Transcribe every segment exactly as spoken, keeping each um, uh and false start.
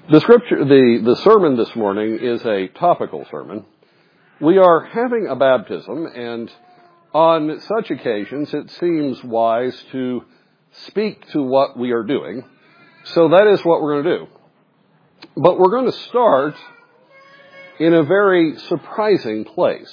The scripture, the, the sermon this morning is a topical sermon. We are having a baptism, and on such occasions it seems wise to speak to what we are doing. So that is what we're going to do. But we're going to start in a very surprising place.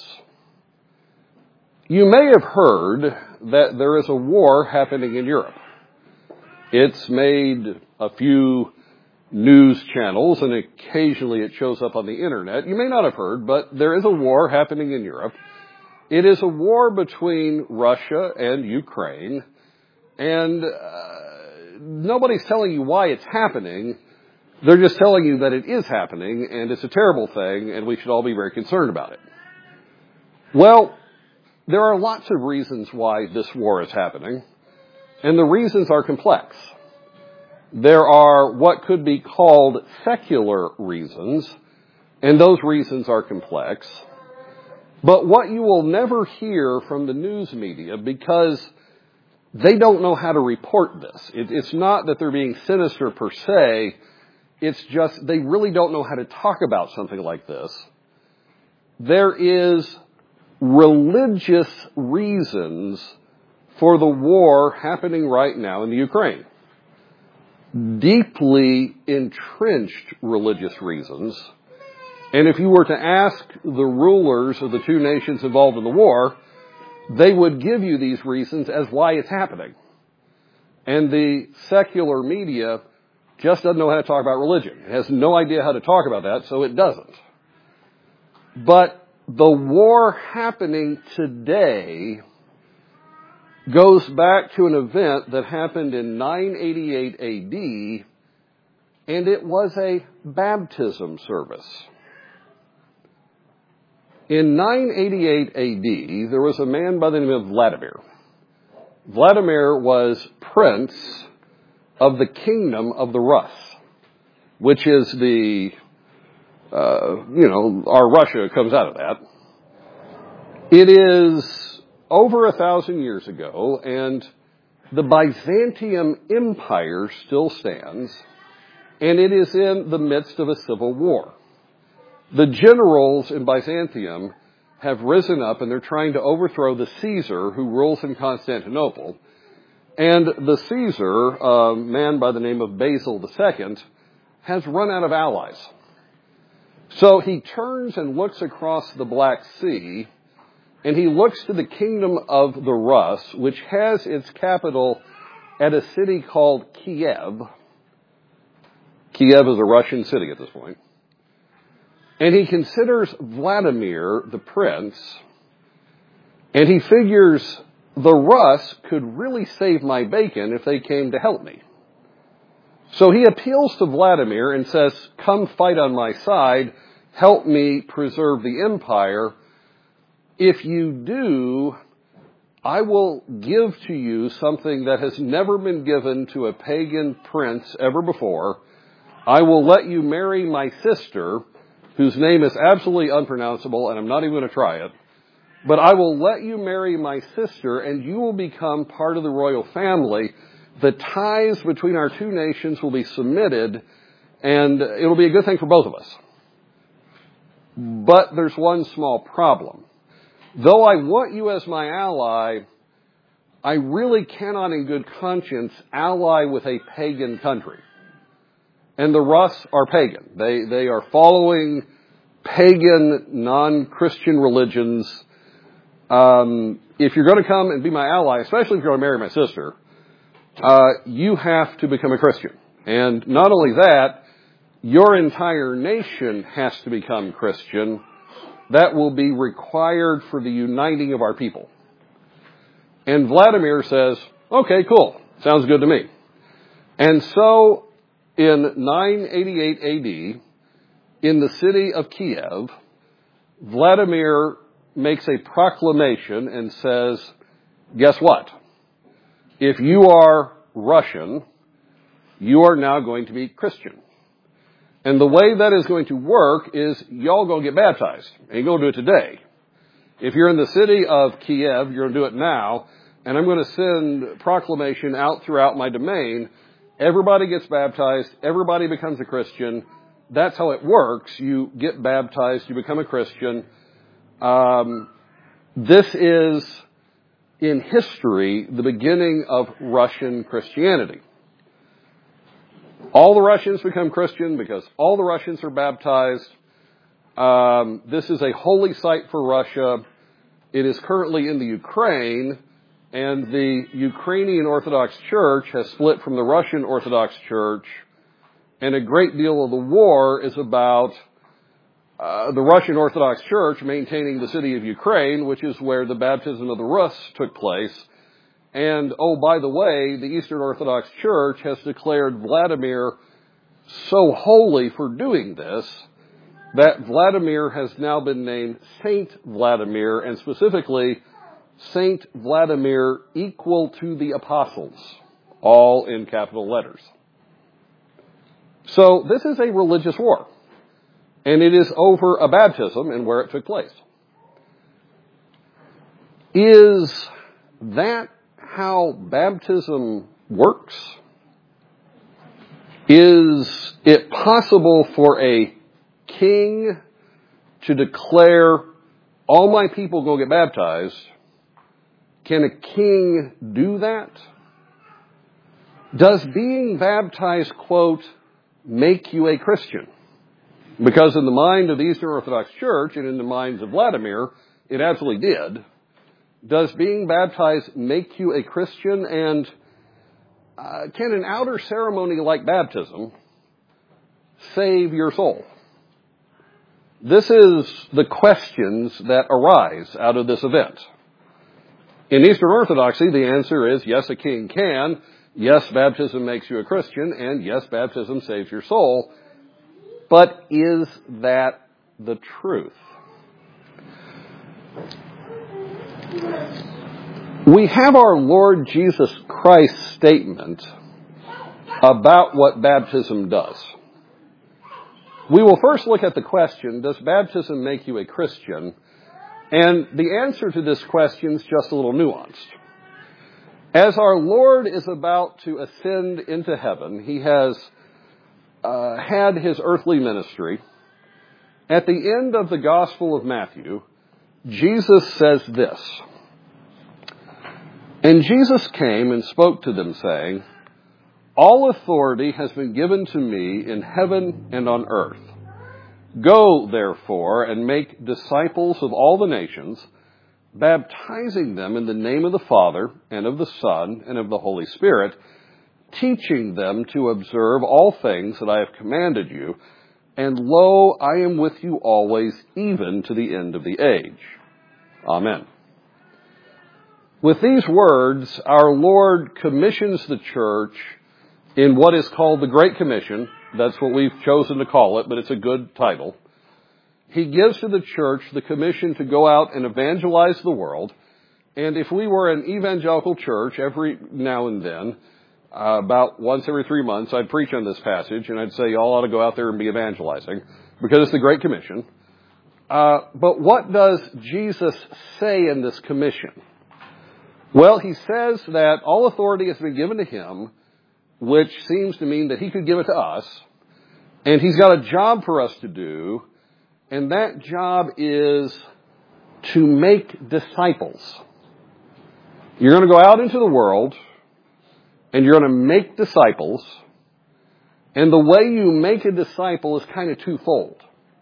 You may have heard that there is a war happening in Europe. It's made a few news channels, and occasionally it shows up on the internet. You may not have heard, but there is a war happening in Europe. It is a war between Russia and Ukraine, and uh, nobody's telling you why it's happening. They're just telling you that it is happening, and it's a terrible thing, and we should all be very concerned about it. Well, there are lots of reasons why this war is happening, and the reasons are complex. There are what could be called secular reasons, and those reasons are complex. But what you will never hear from the news media, because they don't know how to report this. It, it's not that they're being sinister per se. It's just they really don't know how to talk about something like this. There is religious reasons for the war happening right now in the Ukraine. Deeply entrenched religious reasons. And if you were to ask the rulers of the two nations involved in the war, they would give you these reasons as why it's happening. And the secular media just doesn't know how to talk about religion. It has no idea how to talk about that, so it doesn't. But the war happening today goes back to an event that happened in nine eighty-eight A D, and it was a baptism service. In nine eighty-eight A D, there was a man by the name of Vladimir. Vladimir was prince of the kingdom of the Rus, which is the, uh, you know, our Russia comes out of that. It is over a thousand years ago, and the Byzantium Empire still stands, and it is in the midst of a civil war. The generals in Byzantium have risen up, and they're trying to overthrow the Caesar who rules in Constantinople. And the Caesar, a man by the name of Basil the Second, has run out of allies. So he turns and looks across the Black Sea, and he looks to the kingdom of the Rus, which has its capital at a city called Kiev. Kiev is a Russian city at this point. And he considers Vladimir the prince, and he figures the Rus could really save my bacon if they came to help me. So he appeals to Vladimir and says, "Come fight on my side, help me preserve the empire. If you do, I will give to you something that has never been given to a pagan prince ever before. I will let you marry my sister, whose name is absolutely unpronounceable, and I'm not even going to try it. But I will let you marry my sister, and you will become part of the royal family. The ties between our two nations will be cemented, and it will be a good thing for both of us. But there's one small problem. Though I want you as my ally, I really cannot in good conscience ally with a pagan country." And the Rus are pagan. They, they are following pagan, non-Christian religions. Um, if you're going to come and be my ally, especially if you're going to marry my sister, uh, you have to become a Christian. And not only that, your entire nation has to become Christian. That will be required for the uniting of our people. And Vladimir says, "Okay, cool. Sounds good to me." And so in nine eighty-eight A D, in the city of Kiev, Vladimir makes a proclamation and says, "Guess what? If you are Russian, you are now going to be Christian. And the way that is going to work is y'all go get baptized. And you're going to do it today. If you're in the city of Kiev, you're going to do it now. And I'm going to send proclamation out throughout my domain. everybody gets baptized, everybody becomes a Christian. That's how it works. You get baptized, you become a Christian. Um, this is, in history, the beginning of Russian Christianity. All the Russians become Christian because all the Russians are baptized. Um, this is a holy site for Russia. It is currently in the Ukraine, and the Ukrainian Orthodox Church has split from the Russian Orthodox Church, and a great deal of the war is about uh, the Russian Orthodox Church maintaining the city of Ukraine, which is where the baptism of the Rus took place. And, oh, by the way, the Eastern Orthodox Church has declared Vladimir so holy for doing this that Vladimir has now been named Saint Vladimir, and specifically Saint Vladimir equal to the apostles, all in capital letters. So this is a religious war, and it is over a baptism and where it took place. Is that how baptism works? Is it possible for a king to declare, all my people go get baptized? Can a king do that? Does being baptized, quote, make you a Christian? Because in the mind of the Eastern Orthodox Church and in the minds of Vladimir, it absolutely did. Does being baptized make you a Christian? And uh, can an outer ceremony like baptism save your soul? This is the questions that arise out of this event. In Eastern Orthodoxy, the answer is yes, a king can. Yes, baptism makes you a Christian. And yes, baptism saves your soul. But is that the truth? We have our Lord Jesus Christ's statement about what baptism does. We will first look at the question, does baptism make you a Christian? And the answer to this question is just a little nuanced. As our Lord is about to ascend into heaven, he has uh, had his earthly ministry. At the end of the Gospel of Matthew, Jesus says this, "And Jesus came and spoke to them, saying, all authority has been given to me in heaven and on earth. Go, therefore, and make disciples of all the nations, baptizing them in the name of the Father and of the Son and of the Holy Spirit, teaching them to observe all things that I have commanded you. And lo, I am with you always, even to the end of the age." Amen. With these words, our Lord commissions the church in what is called the Great Commission. That's what we've chosen to call it, but it's a good title. He gives to the church the commission to go out and evangelize the world. And if we were an evangelical church, every now and then, uh, about once every three months, I'd preach on this passage, and I'd say, y'all ought to go out there and be evangelizing, because it's the Great Commission. Uh, but what does Jesus say in this commission? Well, he says that all authority has been given to him, which seems to mean that he could give it to us, and he's got a job for us to do, and that job is to make disciples. You're going to go out into the world, and you're going to make disciples, and the way you make a disciple is kind of twofold.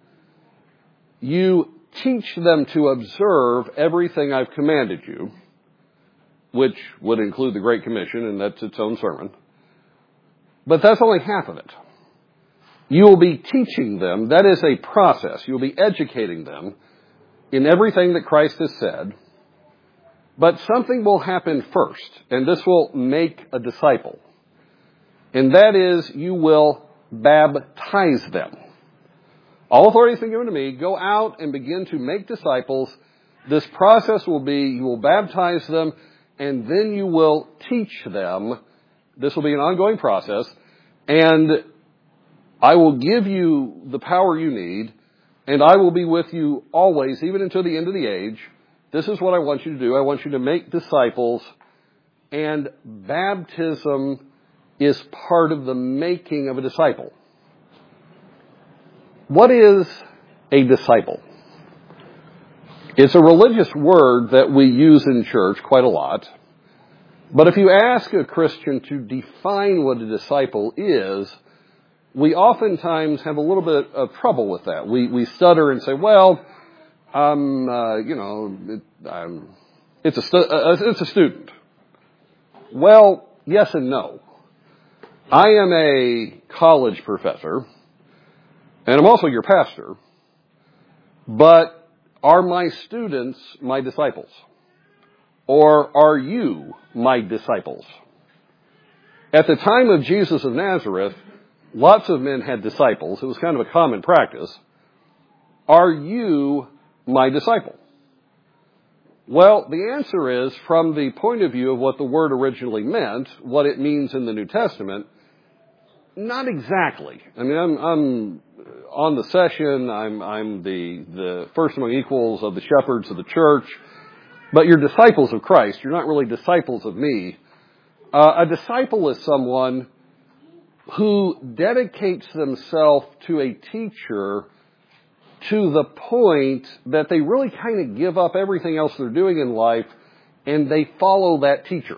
You teach them to observe everything I've commanded you, which would include the Great Commission, and that's its own sermon. But that's only half of it. You will be teaching them. That is a process. You'll be educating them in everything that Christ has said. But something will happen first, and this will make a disciple. And that is, you will baptize them. All authority has been given to me. Go out and begin to make disciples. This process will be, you will baptize them, and then you will teach them. This will be an ongoing process. And I will give you the power you need, and I will be with you always, even until the end of the age. This is what I want you to do. I want you to make disciples, and baptism is part of the making of a disciple. What is a disciple? It's a religious word that we use in church quite a lot. But if you ask a Christian to define what a disciple is, we oftentimes have a little bit of trouble with that. We we stutter and say, well, I'm, uh, you know, it, I'm, it's a stu- uh, it's a student. Well, yes and no. I am a college professor, and I'm also your pastor, but are my students my disciples? Or are you my disciples? At the time of Jesus of Nazareth, lots of men had disciples. It was kind of a common practice. Are you my disciple? Well, the answer is, from the point of view of what the word originally meant, what it means in the New Testament, not exactly. I mean, I'm, I'm on the session, I'm, I'm the, the first among equals of the shepherds of the church, but you're disciples of Christ. You're not really disciples of me. Uh, a disciple is someone who dedicates themselves to a teacher to the point that they really kind of give up everything else they're doing in life and they follow that teacher.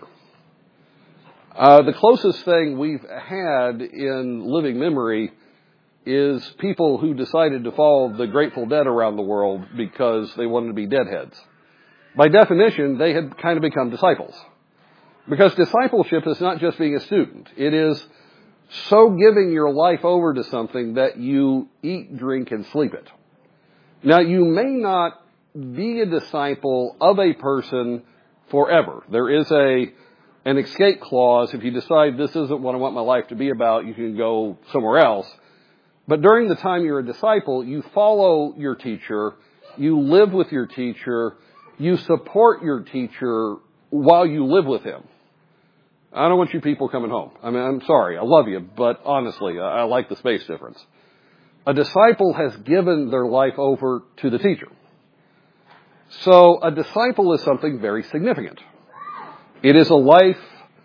Uh, the closest thing we've had in living memory is people who decided to follow the Grateful Dead around the world because they wanted to be deadheads. By definition, they had kind of become disciples. Because discipleship is not just being a student. It is so giving your life over to something that you eat, drink, and sleep it. Now, you may not be a disciple of a person forever. There is a an escape clause. If you decide this isn't what I want my life to be about, you can go somewhere else. But during the time you're a disciple, you follow your teacher, you live with your teacher, you support your teacher while you live with him. I don't want you people coming home. I mean, I'm sorry. I love you, but honestly, I, I like the space difference. A disciple has given their life over to the teacher. So a disciple is something very significant. It is a life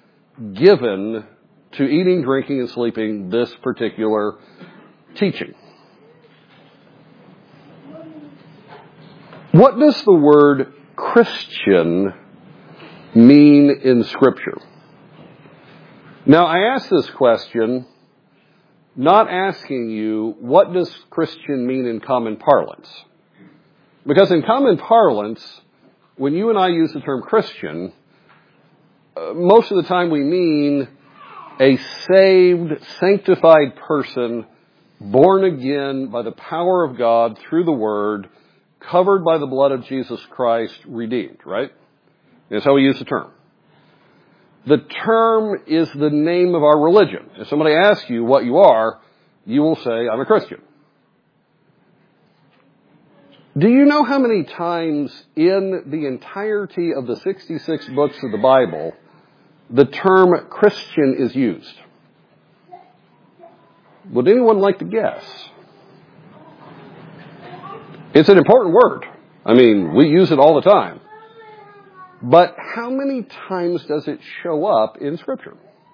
given to eating, drinking, and sleeping this particular teaching. What does the word Christian mean in Scripture? Now, I ask this question not asking you, what does Christian mean in common parlance? Because in common parlance, when you and I use the term Christian, uh, most of the time we mean a saved, sanctified person, born again by the power of God through the Word, covered by the blood of Jesus Christ, redeemed, right? That's how we use the term. The term is the name of our religion. If somebody asks you what you are, you will say, I'm a Christian. Do you know how many times in the entirety of the sixty-six books of the Bible the term Christian is used? Would anyone like to guess? It's an important word. I mean, we use it all the time. But how many times does it show up in Scripture?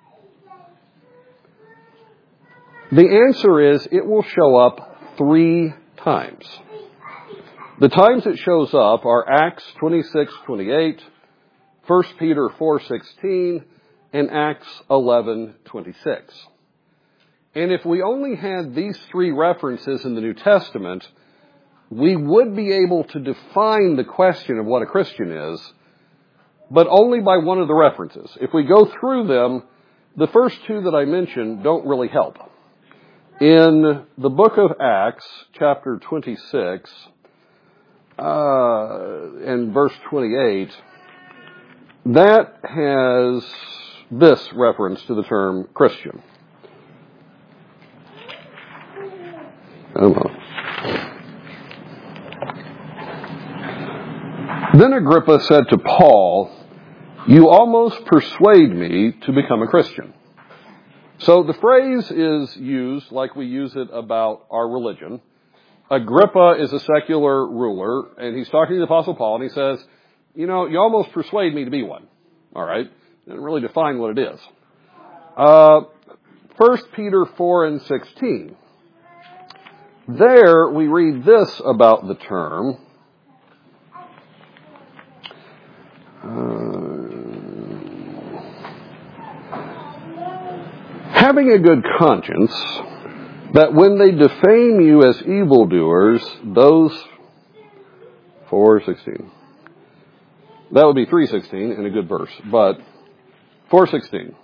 The answer is it will show up three times. The times it shows up are Acts twenty-six twenty-eight, First Peter four sixteen, and Acts eleven twenty-six. And if we only had these three references in the New Testament, we would be able to define the question of what a Christian is, but only by one of the references. If we go through them, the first two that I mentioned don't really help. In the book of Acts, chapter twenty-six, uh, and verse twenty-eight, that has this reference to the term Christian. Oh. Then Agrippa said to Paul, "You almost persuade me to become a Christian." So the phrase is used like we use it about our religion. Agrippa is a secular ruler, and he's talking to the Apostle Paul, and he says, you know, you almost persuade me to be one. All right? Doesn't really define what it is. Uh, First Peter four and sixteen. There we read this about the term. Uh, having a good conscience, that when they defame you as evildoers, those four sixteen. That would be three sixteen in a good verse, but four sixteen.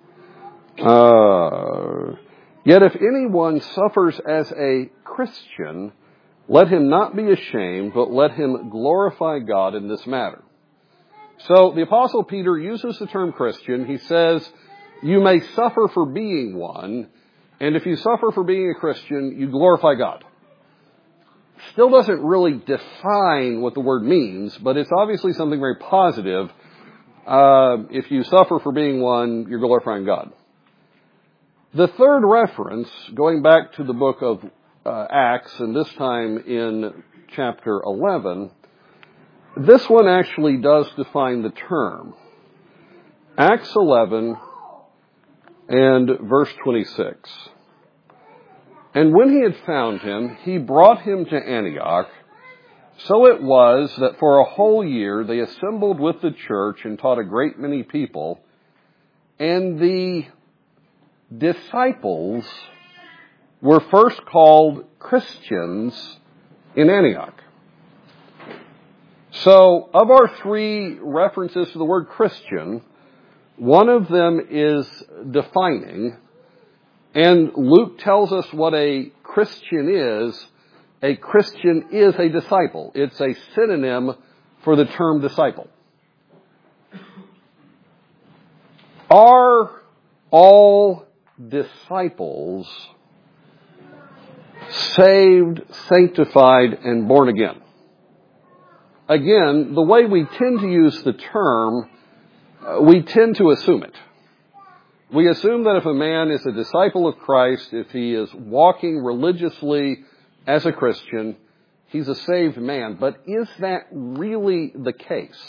Uh, Yet if anyone suffers as a Christian, let him not be ashamed, but let him glorify God in this matter. So the Apostle Peter uses the term Christian. He says, you may suffer for being one, and if you suffer for being a Christian, you glorify God. Still doesn't really define what the word means, but it's obviously something very positive. Uh, if you suffer for being one, you're glorifying God. The third reference, going back to the book of uh, Acts, and this time in chapter eleven, this one actually does define the term. Acts eleven and verse twenty-six. And when he had found him, he brought him to Antioch. So it was that for a whole year they assembled with the church and taught a great many people. And the disciples were first called Christians in Antioch. So, of our three references to the word Christian, one of them is defining, and Luke tells us what a Christian is. A Christian is a disciple. It's a synonym for the term disciple. Are all disciples saved, sanctified, and born again? Again, the way we tend to use the term, uh, we tend to assume it. We assume that if a man is a disciple of Christ, if he is walking religiously as a Christian, he's a saved man. But is that really the case?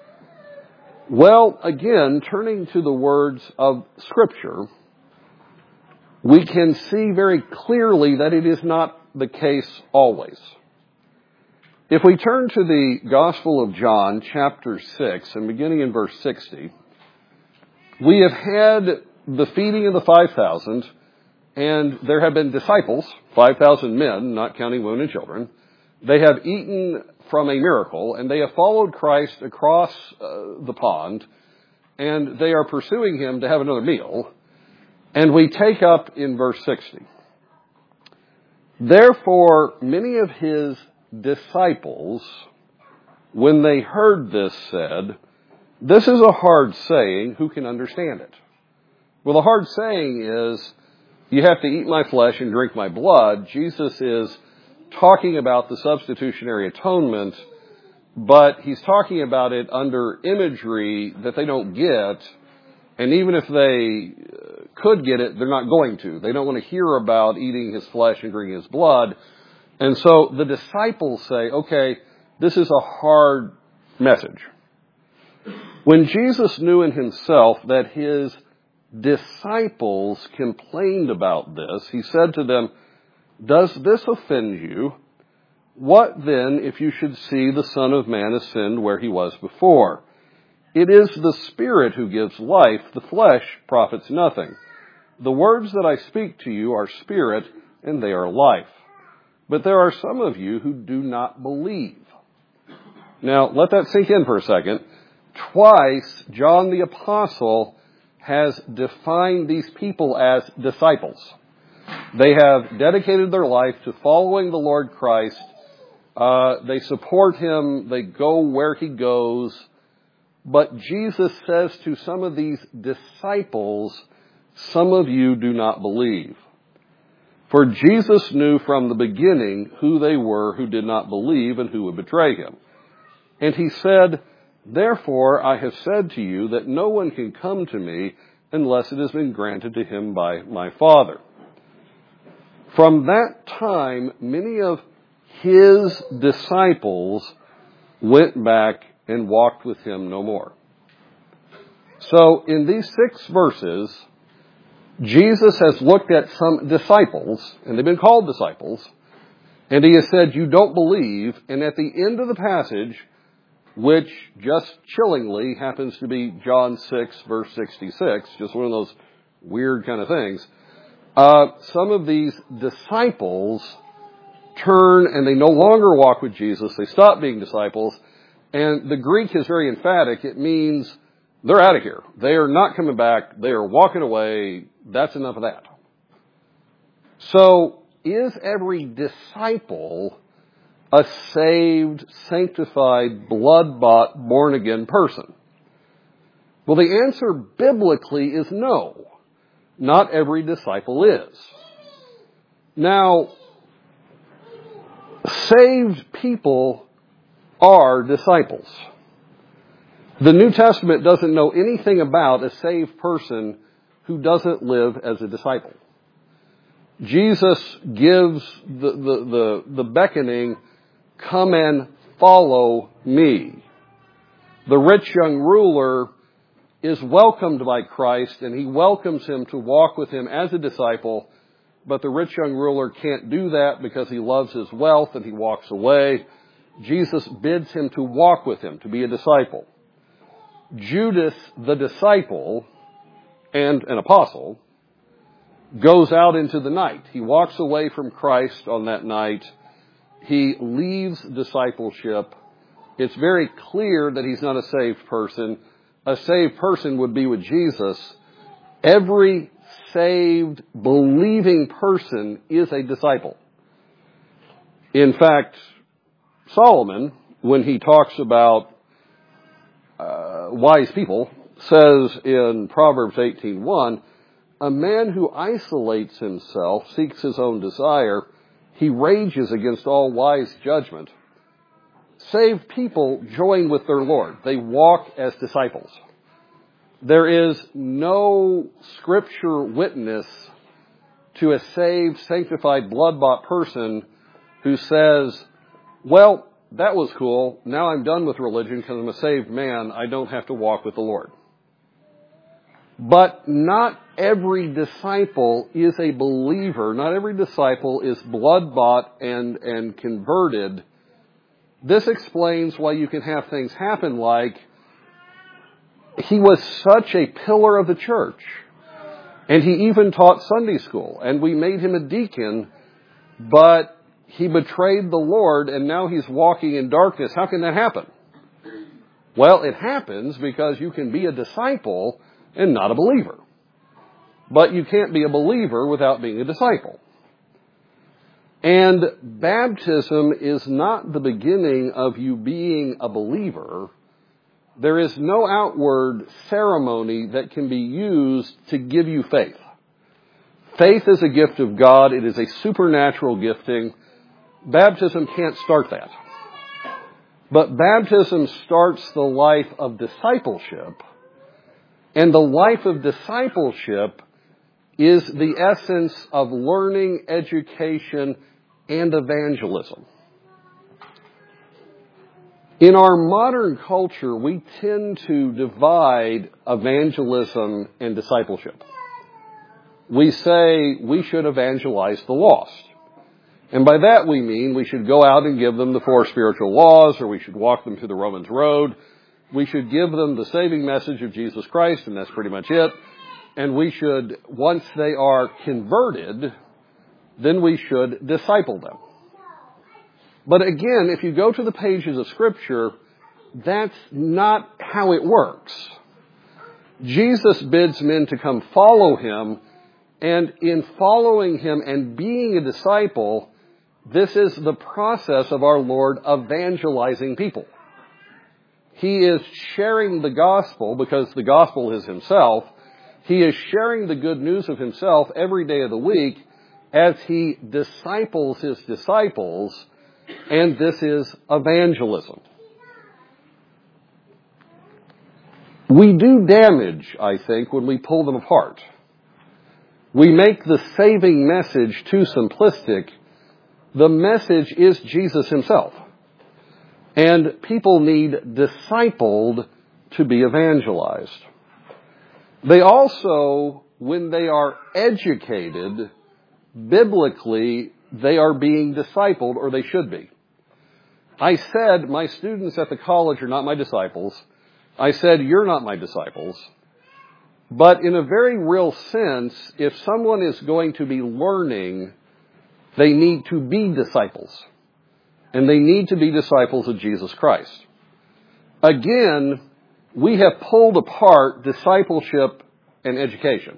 Well, again, turning to the words of Scripture, we can see very clearly that it is not the case always. If we turn to the Gospel of John, chapter six, and beginning in verse sixty, we have had the feeding of the five thousand, and there have been disciples, five thousand men, not counting women and children. They have eaten from a miracle, and they have followed Christ across uh, the pond, and they are pursuing him to have another meal. And we take up in verse sixty. Therefore, many of his disciples, when they heard this, said, this is a hard saying, who can understand it? Well, the hard saying is, you have to eat my flesh and drink my blood. Jesus is talking about the substitutionary atonement, but he's talking about it under imagery that they don't get. And even if they could get it, they're not going to. They don't want to hear about eating his flesh and drinking his blood. And so the disciples say, okay, this is a hard message. When Jesus knew in himself that his disciples complained about this, he said to them, does this offend you? What then if you should see the Son of Man ascend where he was before? It is the Spirit who gives life, the flesh profits nothing. The words that I speak to you are spirit, and they are life. But there are some of you who do not believe. Now, let that sink in for a second. Twice, John the Apostle has defined these people as disciples. They have dedicated their life to following the Lord Christ. Uh, they support him. They go where he goes. But Jesus says to some of these disciples, some of you do not believe. For Jesus knew from the beginning who they were who did not believe and who would betray him. And he said, therefore I have said to you that no one can come to me unless it has been granted to him by my Father. From that time, many of his disciples went back and walked with him no more. So in these six verses, Jesus has looked at some disciples, and they've been called disciples, and he has said, you don't believe, and at the end of the passage, which just chillingly happens to be John six, verse sixty-six, just one of those weird kind of things, uh, some of these disciples turn and they no longer walk with Jesus. They stop being disciples, and the Greek is very emphatic. It means they're out of here. They are not coming back. They are walking away. That's enough of that. So, is every disciple a saved, sanctified, blood-bought, born-again person? Well, the answer biblically is no. Not every disciple is. Now, saved people are disciples. The New Testament doesn't know anything about a saved person who doesn't live as a disciple. Jesus gives the, the, the, the beckoning, come and follow me. The rich young ruler is welcomed by Christ, and he welcomes him to walk with him as a disciple, but the rich young ruler can't do that because he loves his wealth and he walks away. Jesus bids him to walk with him, to be a disciple. Judas, the disciple, and an apostle, goes out into the night. He walks away from Christ on that night. He leaves discipleship. It's very clear that he's not a saved person. A saved person would be with Jesus. Every saved, believing person is a disciple. In fact, Solomon, when he talks about uh, wise people, says in Proverbs eighteen one, a man who isolates himself, seeks his own desire, he rages against all wise judgment. Saved people join with their Lord. They walk as disciples. There is no scripture witness to a saved, sanctified, blood-bought person who says, well, that was cool. Now I'm done with religion because I'm a saved man. I don't have to walk with the Lord. But not every disciple is a believer. Not every disciple is blood-bought and, and converted. This explains why you can have things happen like he was such a pillar of the church. And he even taught Sunday school. And we made him a deacon, but he betrayed the Lord and now he's walking in darkness. How can that happen? Well, it happens because you can be a disciple and not a believer. But you can't be a believer without being a disciple. And baptism is not the beginning of you being a believer. There is no outward ceremony that can be used to give you faith. Faith is a gift of God. It is a supernatural gifting. Baptism can't start that. But baptism starts the life of discipleship. And the life of discipleship is the essence of learning, education, and evangelism. In our modern culture, we tend to divide evangelism and discipleship. We say we should evangelize the lost. And by that we mean we should go out and give them the four spiritual laws, or we should walk them through the Romans road. We should give them the saving message of Jesus Christ, and that's pretty much it. And we should, once they are converted, then we should disciple them. But again, if you go to the pages of Scripture, that's not how it works. Jesus bids men to come follow him, and in following him and being a disciple, this is the process of our Lord evangelizing people. He is sharing the gospel, because the gospel is himself. He is sharing the good news of himself every day of the week as he disciples his disciples, and this is evangelism. We do damage, I think, when we pull them apart. We make the saving message too simplistic. The message is Jesus himself. And people need discipled to be evangelized. They also when they are educated, biblically, they are being discipled, or they should be. I said my students at the college are not my disciples. I said you're not my disciples. But in a very real sense, if someone is going to be learning, they need to be disciples. And they need to be disciples of Jesus Christ. Again, we have pulled apart discipleship and education.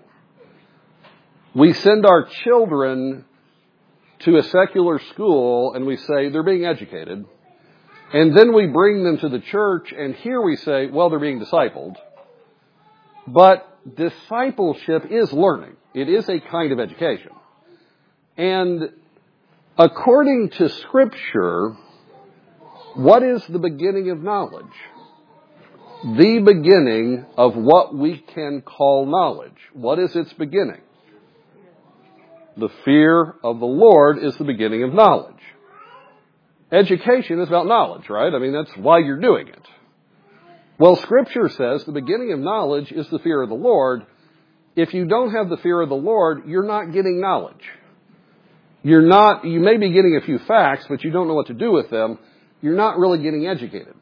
We send our children to a secular school and we say they're being educated. And then we bring them to the church and here we say, well, they're being discipled. But discipleship is learning. It is a kind of education. And according to Scripture, what is the beginning of knowledge? The beginning of what we can call knowledge. What is its beginning? The fear of the Lord is the beginning of knowledge. Education is about knowledge, right? I mean, that's why you're doing it. Well, Scripture says the beginning of knowledge is the fear of the Lord. If you don't have the fear of the Lord, you're not getting knowledge. You're not, you may be getting a few facts, but you don't know what to do with them. You're not really getting educated.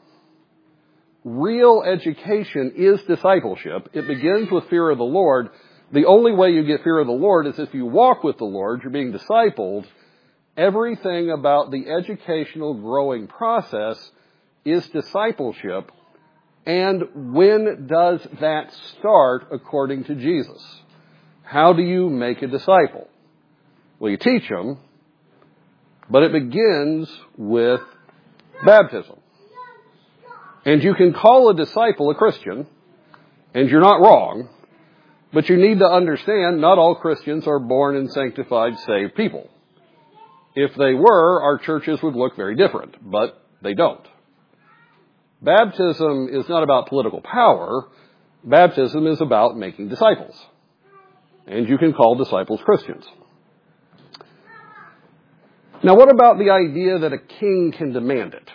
Real education is discipleship. It begins with fear of the Lord. The only way you get fear of the Lord is if you walk with the Lord, you're being discipled. Everything about the educational growing process is discipleship. And when does that start according to Jesus? How do you make a disciple? Well, you teach them, but it begins with baptism. And you can call a disciple a Christian, and you're not wrong, but you need to understand not all Christians are born and sanctified, saved people. If they were, our churches would look very different, but they don't. Baptism is not about political power. Baptism is about making disciples. And you can call disciples Christians. Now, what about the idea that a king can demand it?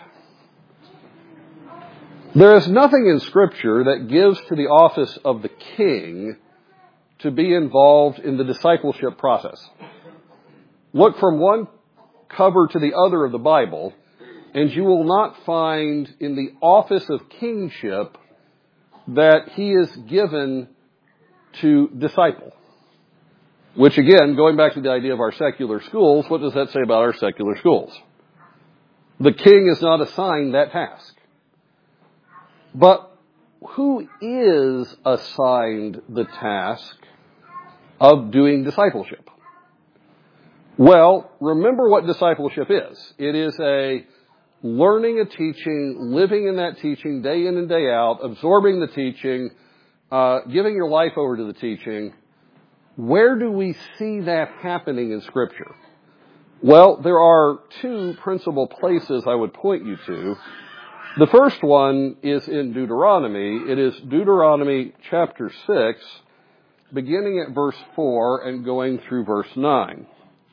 There is nothing in Scripture that gives to the office of the king to be involved in the discipleship process. Look from one cover to the other of the Bible, and you will not find in the office of kingship that he is given to disciple. Which again, going back to the idea of our secular schools, what does that say about our secular schools? The king is not assigned that task. But who is assigned the task of doing discipleship? Well, remember what discipleship is. It is a learning a teaching, living in that teaching day in and day out, absorbing the teaching, uh, giving your life over to the teaching. Where do we see that happening in Scripture? Well, there are two principal places I would point you to. The first one is in Deuteronomy. It is Deuteronomy chapter six, beginning at verse four and going through verse nine.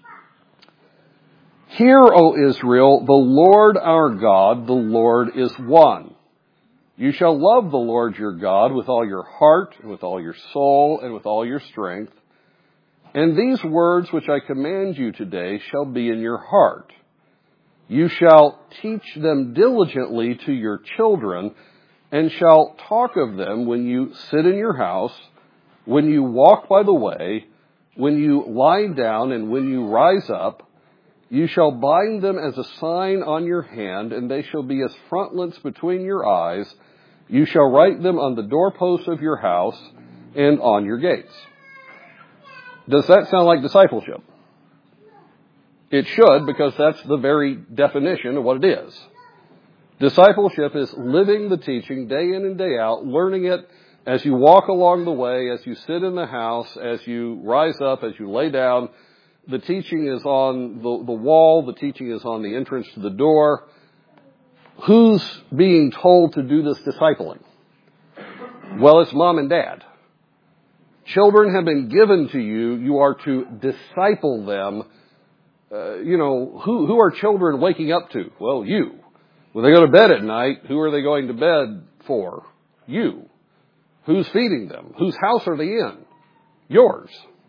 Hear, O Israel, the Lord our God, the Lord is one. You shall love the Lord your God with all your heart, and with all your soul, and with all your strength. And these words which I command you today shall be in your heart. You shall teach them diligently to your children, and shall talk of them when you sit in your house, when you walk by the way, when you lie down, and when you rise up. You shall bind them as a sign on your hand, and they shall be as frontlets between your eyes. You shall write them on the doorposts of your house and on your gates. Does that sound like discipleship? It should, because that's the very definition of what it is. Discipleship is living the teaching day in and day out, learning it as you walk along the way, as you sit in the house, as you rise up, as you lay down. The teaching is on the, the wall. The teaching is on the entrance to the door. Who's being told to do this discipling? Well, it's mom and dad. Children have been given to you. You are to disciple them. Uh, you know, who, who are children waking up to? Well, you. When they go to bed at night, who are they going to bed for? You. Who's feeding them? Whose house are they in? yours.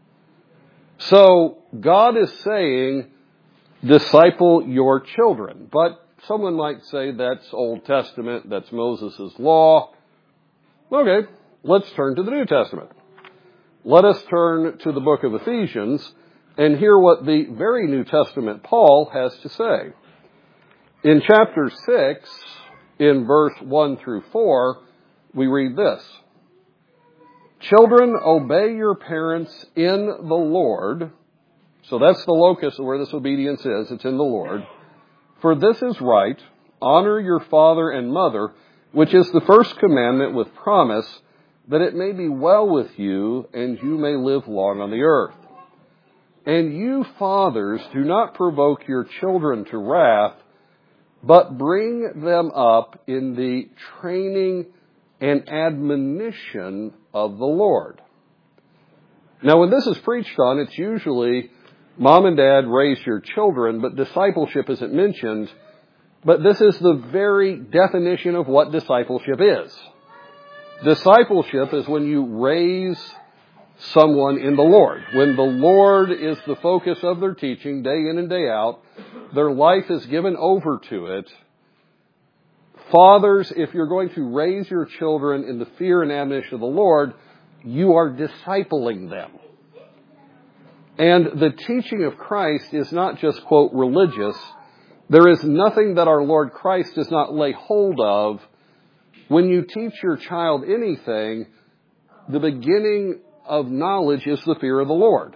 So God is saying, disciple your children. But someone might say that's Old Testament, that's Moses' law. Okay, let's turn to the New Testament. Let us turn to the book of Ephesians and hear what the very New Testament Paul has to say. In chapter six, in verse one through four, we read this. Children, obey your parents in the Lord. So that's the locus of where this obedience is. It's in the Lord. For this is right. Honor your father and mother, which is the first commandment with promise, that it may be well with you and you may live long on the earth. And you fathers, do not provoke your children to wrath, but bring them up in the training and admonition of the Lord. Now, when this is preached on, it's usually mom and dad raise your children, but discipleship isn't mentioned. But this is the very definition of what discipleship is. Discipleship is when you raise someone in the Lord. When the Lord is the focus of their teaching day in and day out, their life is given over to it. Fathers, if you're going to raise your children in the fear and admonition of the Lord, you are discipling them. And the teaching of Christ is not just, quote, religious. There is nothing that our Lord Christ does not lay hold of. When you teach your child anything, the beginning of knowledge is the fear of the Lord.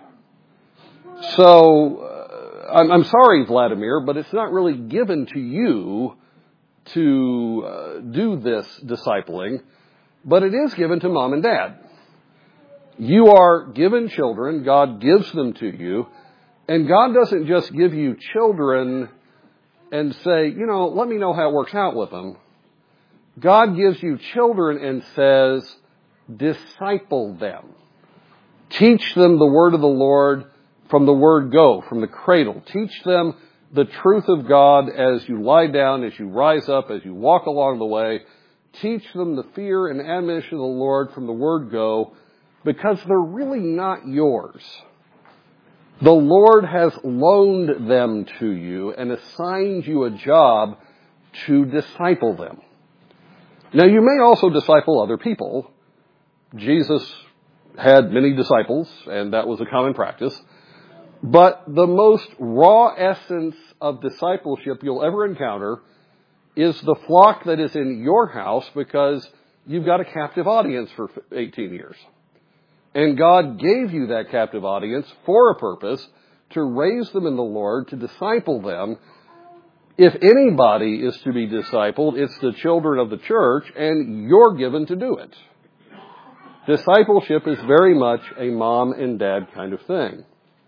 So, uh, I'm, I'm sorry, Vladimir, but it's not really given to you to uh, do this discipling, but it is given to mom and dad. You are given children. God gives them to you. And God doesn't just give you children and say, you know, let me know how it works out with them. God gives you children and says, disciple them. Teach them the word of the Lord from the word go, from the cradle. Teach them the truth of God as you lie down, as you rise up, as you walk along the way. Teach them the fear and admonition of the Lord from the word go, because they're really not yours. The Lord has loaned them to you and assigned you a job to disciple them. Now, you may also disciple other people. Jesus had many disciples, and that was a common practice. But the most raw essence of discipleship you'll ever encounter is the flock that is in your house, because you've got a captive audience for eighteen years. And God gave you that captive audience for a purpose, to raise them in the Lord, to disciple them. If anybody is to be discipled, it's the children of the church, and you're given to do it. Discipleship is very much a mom and dad kind of thing.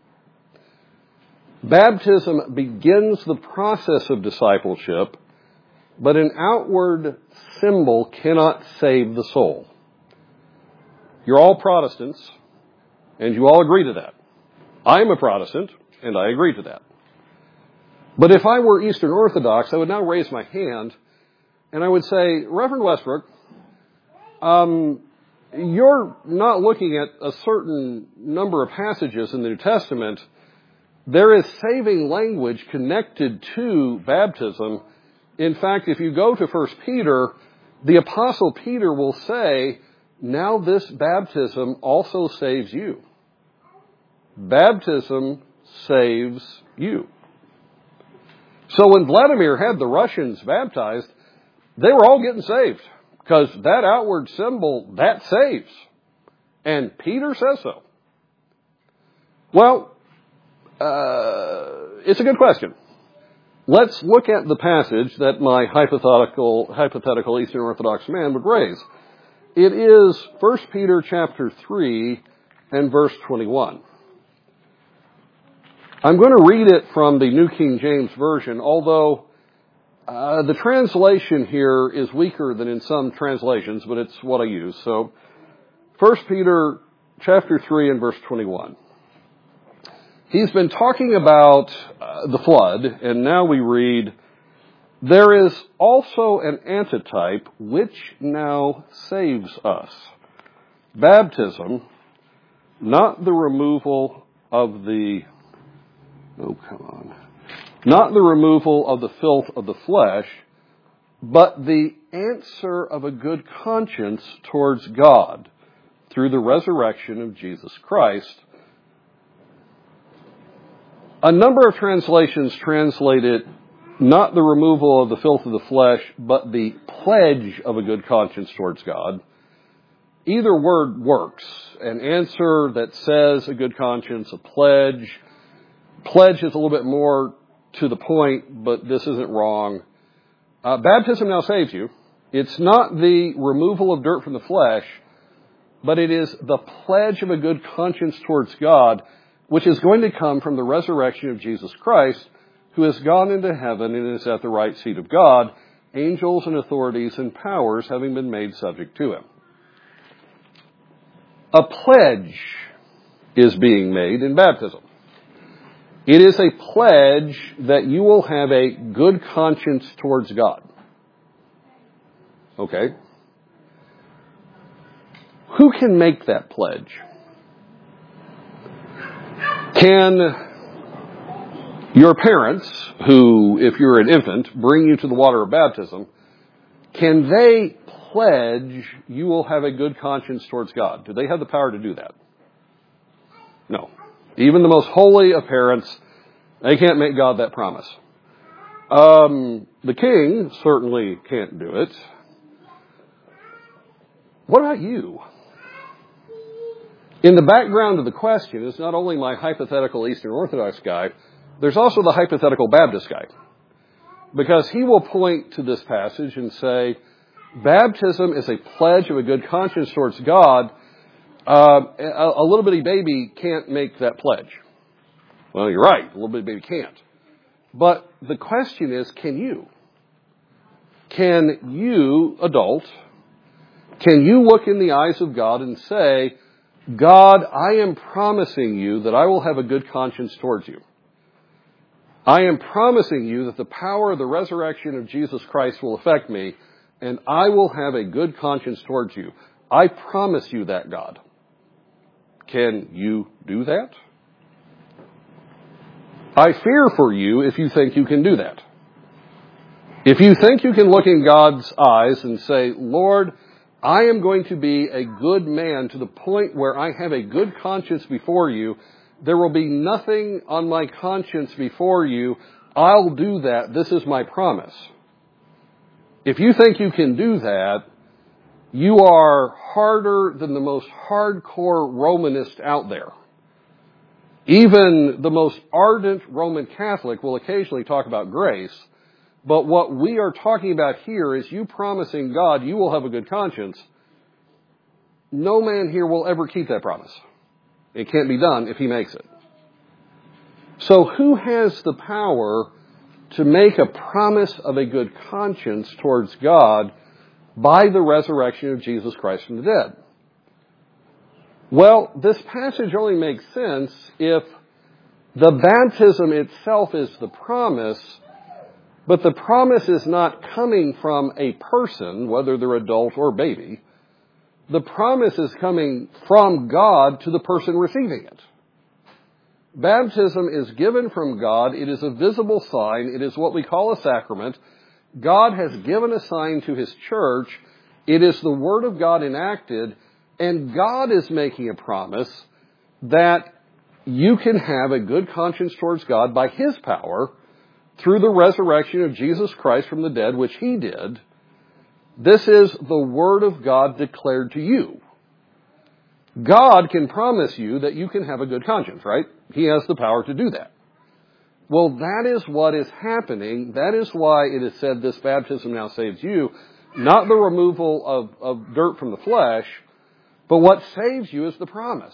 Baptism begins the process of discipleship, but an outward symbol cannot save the soul. You're all Protestants, and you all agree to that. I'm a Protestant, and I agree to that. But if I were Eastern Orthodox, I would now raise my hand, and I would say, Reverend Westbrook, um, you're not looking at a certain number of passages in the New Testament. There is saving language connected to baptism. In fact, if you go to First Peter, the Apostle Peter will say, now this baptism also saves you. Baptism saves you. So when Vladimir had the Russians baptized, they were all getting saved, because that outward symbol, that saves. And Peter says so. Well, uh, it's a good question. Let's look at the passage that my hypothetical, hypothetical Eastern Orthodox man would raise. It is First Peter chapter three and verse twenty-one. I'm going to read it from the New King James Version, although uh, the translation here is weaker than in some translations, but it's what I use. So, First Peter chapter three and verse twenty-one. He's been talking about uh, the flood, and now we read, there is also an antitype which now saves us. Baptism, Not the removal of the, oh, come on. Not the removal of the filth of the flesh, but the answer of a good conscience towards God through the resurrection of Jesus Christ. A number of translations translate it not the removal of the filth of the flesh, but the pledge of a good conscience towards God. Either word works. An answer that says a good conscience, a pledge. Pledge is a little bit more to the point, but this isn't wrong. Uh, baptism now saves you. It's not the removal of dirt from the flesh, but it is the pledge of a good conscience towards God, which is going to come from the resurrection of Jesus Christ, who has gone into heaven and is at the right seat of God, angels and authorities and powers having been made subject to him. A pledge is being made in baptism. It is a pledge that you will have a good conscience towards God. Okay? Who can make that pledge? Can your parents, who, if you're an infant, bring you to the water of baptism, can they pledge you will have a good conscience towards God? Do they have the power to do that? No. Even the most holy of parents, they can't make God that promise. Um, the king certainly can't do it. What about you? In the background of the question is not only my hypothetical Eastern Orthodox guy, there's also the hypothetical Baptist guy. Because he will point to this passage and say, baptism is a pledge of a good conscience towards God. Uh, a, a little bitty baby can't make that pledge. Well, you're right. A little bitty baby can't. But the question is, can you? Can you, adult, can you look in the eyes of God and say, God, I am promising you that I will have a good conscience towards you. I am promising you that the power of the resurrection of Jesus Christ will affect me, and I will have a good conscience towards you. I promise you that, God. Can you do that? I fear for you if you think you can do that. If you think you can look in God's eyes and say, Lord, I am going to be a good man to the point where I have a good conscience before you. There will be nothing on my conscience before you. I'll do that. This is my promise. If you think you can do that, you are harder than the most hardcore Romanist out there. Even the most ardent Roman Catholic will occasionally talk about grace. But what we are talking about here is you promising God you will have a good conscience. No man here will ever keep that promise. It can't be done if he makes it. So who has the power to make a promise of a good conscience towards God by the resurrection of Jesus Christ from the dead? Well, this passage only makes sense if the baptism itself is the promise, but the promise is not coming from a person, whether they're adult or baby. The promise is coming from God to the person receiving it. Baptism is given from God. It is a visible sign. It is what we call a sacrament. God has given a sign to His church. It is the Word of God enacted, and God is making a promise that you can have a good conscience towards God by His power through the resurrection of Jesus Christ from the dead, which He did. This is the Word of God declared to you. God can promise you that you can have a good conscience, right? He has the power to do that. Well, that is what is happening. That is why it is said this baptism now saves you. Not the removal of, of dirt from the flesh, but what saves you is the promise.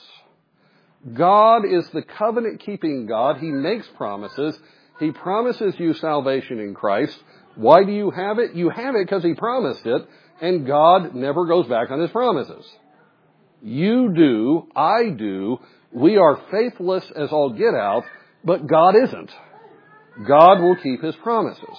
God is the covenant-keeping God. He makes promises. He promises you salvation in Christ. Why do you have it? You have it because He promised it, and God never goes back on His promises. You do, I do, we are faithless as all get out, but God isn't. God will keep His promises.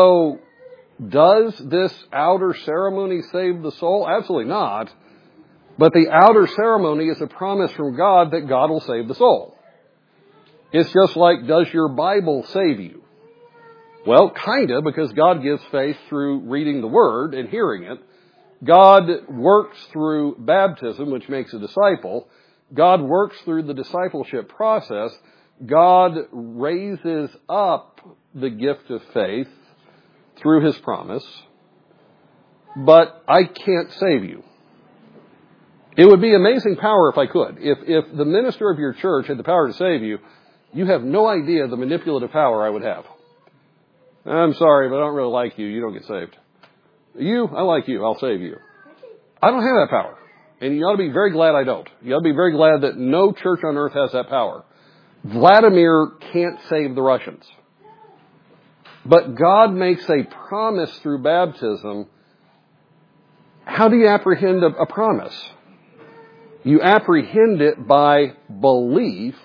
So, does this outer ceremony save the soul? Absolutely not. But the outer ceremony is a promise from God that God will save the soul. It's just like, does your Bible save you? Well, kinda, because God gives faith through reading the Word and hearing it. God works through baptism, which makes a disciple. God works through the discipleship process. God raises up the gift of faith through His promise. But I can't save you. It would be amazing power if I could. If, if the minister of your church had the power to save you, you have no idea the manipulative power I would have. I'm sorry, but I don't really like you. You don't get saved. You, I like you. I'll save you. I don't have that power. And you ought to be very glad I don't. You ought to be very glad that no church on earth has that power. Vladimir can't save the Russians. But God makes a promise through baptism. How do you apprehend a, a promise? You apprehend it by belief.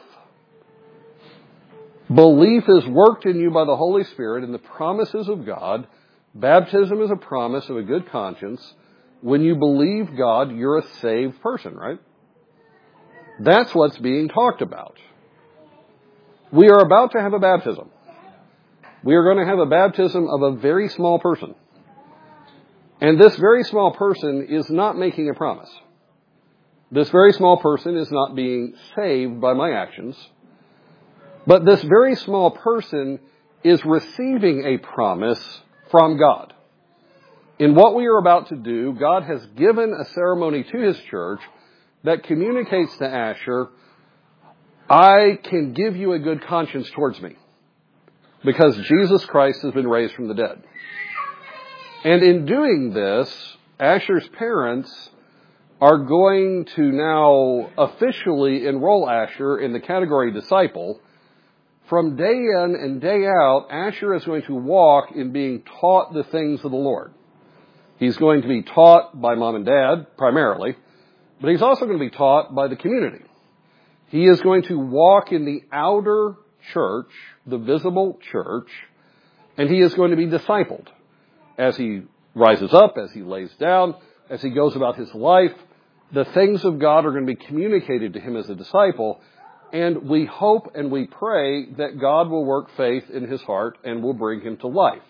Belief is worked in you by the Holy Spirit in the promises of God. Baptism is a promise of a good conscience. When you believe God, you're a saved person, right? That's what's being talked about. We are about to have a baptism. We are going to have a baptism of a very small person. And this very small person is not making a promise. This very small person is not being saved by my actions. But this very small person is receiving a promise from God. In what we are about to do, God has given a ceremony to His church that communicates to Asher, I can give you a good conscience towards me because Jesus Christ has been raised from the dead. And in doing this, Asher's parents are going to now officially enroll Asher in the category disciple. From day in and day out, Asher is going to walk in being taught the things of the Lord. He's going to be taught by mom and dad, primarily, but he's also going to be taught by the community. He is going to walk in the outer church, the visible church, and he is going to be discipled. As he rises up, as he lays down, as he goes about his life, the things of God are going to be communicated to him as a disciple. And we hope and we pray that God will work faith in his heart and will bring him to life.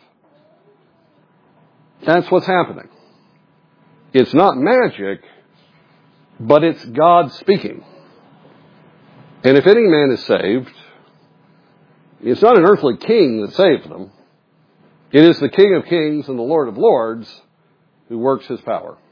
That's what's happening. It's not magic, but it's God speaking. And if any man is saved, it's not an earthly king that saved them. It is the King of Kings and the Lord of Lords who works his power.